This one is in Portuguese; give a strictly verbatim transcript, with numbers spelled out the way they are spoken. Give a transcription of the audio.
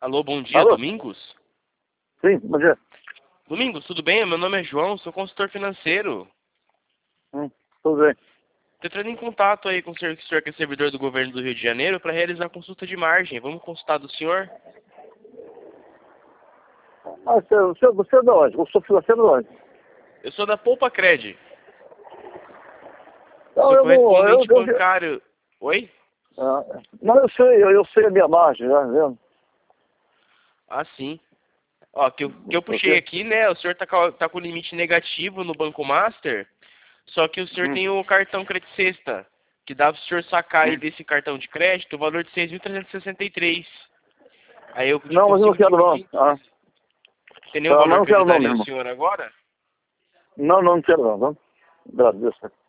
Alô, bom dia, Alô? Domingos? Sim, bom dia. Domingos, tudo bem? Meu nome é João, sou consultor financeiro. Hum, tudo bem. Estou entrando em contato aí com o senhor, o senhor que é servidor do governo do Rio de Janeiro para realizar a consulta de margem. Vamos consultar do senhor? Ah, você, você, você é de onde? Eu sou financeiro de onde? Eu sou da Poupa Cred. Não, Sou eu não... Eu, correspondente eu, bancário. Oi? ah, não, eu sei, eu, eu sei a minha margem, né? Vendo? Ah, sim. Ó, que eu, que eu puxei Ok. aqui, né? O senhor tá, com- tá com limite negativo no Banco Master, só que o senhor Hum, tem o cartão Credit Sexta, que dá para o senhor sacar aí hum. desse cartão de crédito o valor de seis mil trezentos e sessenta e três. Aí eu te Não, mas eu não consigo quero não. dividir. Ah, Tem nenhum tá, mas valor não que eu quero não ajudaria o mesmo. senhor agora? Não, não, não quero não. Não. Agradeço.